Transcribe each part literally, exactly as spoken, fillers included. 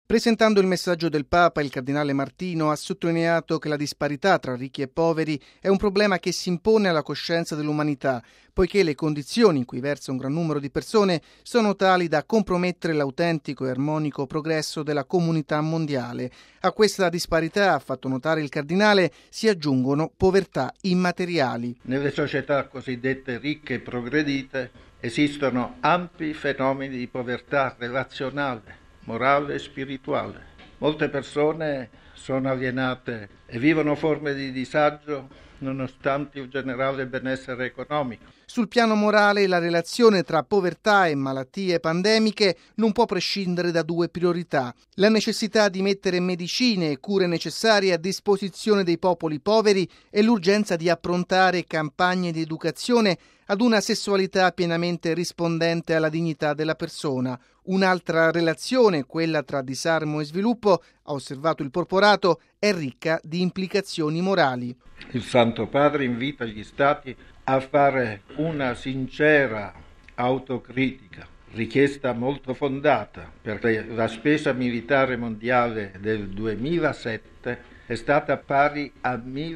Presentando il messaggio del Papa, il cardinale Martino ha sottolineato che la disparità tra ricchi e poveri è un problema che si impone alla coscienza dell'umanità, poiché le condizioni in cui versa un gran numero di persone sono tali da compromettere l'autentico e armonico progresso della comunità mondiale. A questa disparità, ha fatto notare il cardinale, si aggiungono povertà immateriali. Nelle società cosiddette ricche e progredite esistono ampi fenomeni di povertà relazionale, morale e spirituale. Molte persone sono alienate e vivono forme di disagio nonostante il generale benessere economico. Sul piano morale, la relazione tra povertà e malattie pandemiche non può prescindere da due priorità: la necessità di mettere medicine e cure necessarie a disposizione dei popoli poveri e l'urgenza di approntare campagne di educazione ad una sessualità pienamente rispondente alla dignità della persona. Un'altra relazione, quella tra disarmo e sviluppo, ha osservato il Porporato, è ricca di implicazioni morali. Il Santo Padre invita gli Stati a fare una sincera autocritica, richiesta molto fondata, perché la spesa militare mondiale del duemilasette è stata pari a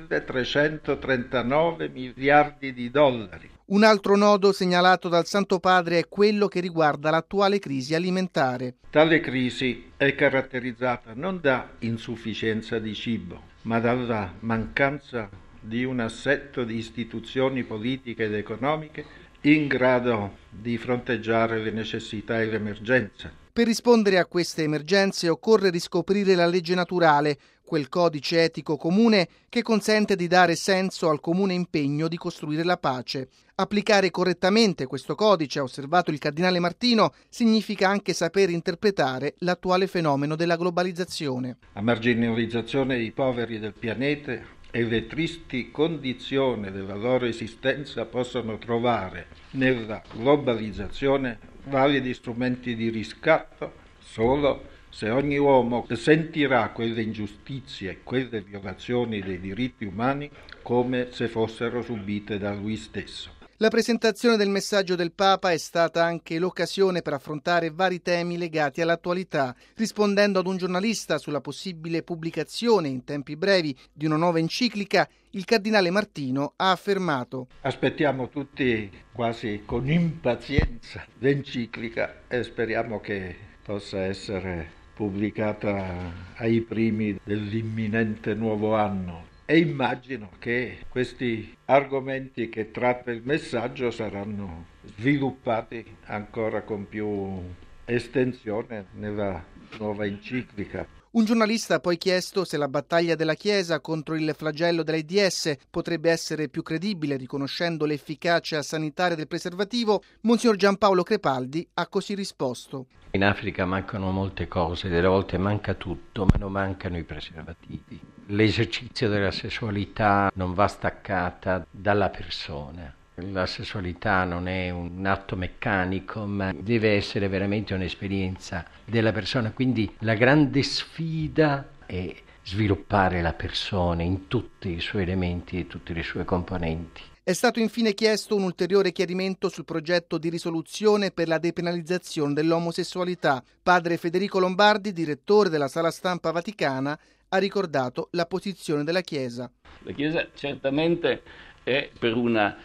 milletrecentotrentanove miliardi di dollari. Un altro nodo segnalato dal Santo Padre è quello che riguarda l'attuale crisi alimentare. Tale crisi è caratterizzata non da insufficienza di cibo, ma dalla mancanza di un assetto di istituzioni politiche ed economiche in grado di fronteggiare le necessità e le emergenze. Per rispondere a queste emergenze occorre riscoprire la legge naturale, quel codice etico comune che consente di dare senso al comune impegno di costruire la pace. Applicare correttamente questo codice, ha osservato il cardinale Martino, significa anche saper interpretare l'attuale fenomeno della globalizzazione. La marginalizzazione dei poveri del pianeta e le tristi condizioni della loro esistenza possono trovare nella globalizzazione validi strumenti di riscatto solo se ogni uomo sentirà quelle ingiustizie e quelle violazioni dei diritti umani come se fossero subite da lui stesso. La presentazione del messaggio del Papa è stata anche l'occasione per affrontare vari temi legati all'attualità. Rispondendo ad un giornalista sulla possibile pubblicazione in tempi brevi di una nuova enciclica, il cardinale Martino ha affermato: aspettiamo tutti quasi con impazienza l'enciclica e speriamo che possa essere pubblicata ai primi dell'imminente nuovo anno. E immagino che questi argomenti che tratta il messaggio saranno sviluppati ancora con più estensione nella nuova enciclica. Un giornalista ha poi chiesto se la battaglia della Chiesa contro il flagello dell'AIDS potrebbe essere più credibile riconoscendo l'efficacia sanitaria del preservativo. Monsignor Giampaolo Crepaldi ha così risposto: in Africa mancano molte cose, delle volte manca tutto, ma non mancano i preservativi. L'esercizio della sessualità non va staccata dalla persona. La sessualità non è un atto meccanico, ma deve essere veramente un'esperienza della persona. Quindi la grande sfida è sviluppare la persona in tutti i suoi elementi e tutte le sue componenti. È stato infine chiesto un ulteriore chiarimento sul progetto di risoluzione per la depenalizzazione dell'omosessualità. Padre Federico Lombardi, direttore della Sala Stampa Vaticana, ha ricordato la posizione della Chiesa. La Chiesa certamente è per una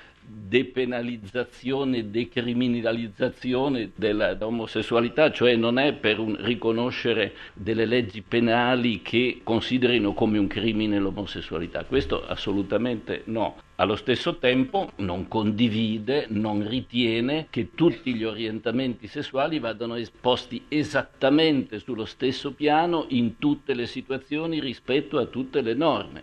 depenalizzazione, decriminalizzazione dell'omosessualità, cioè non è per un riconoscere delle leggi penali che considerino come un crimine l'omosessualità. Questo assolutamente no. Allo stesso tempo non condivide, non ritiene che tutti gli orientamenti sessuali vadano esposti esattamente sullo stesso piano in tutte le situazioni rispetto a tutte le norme.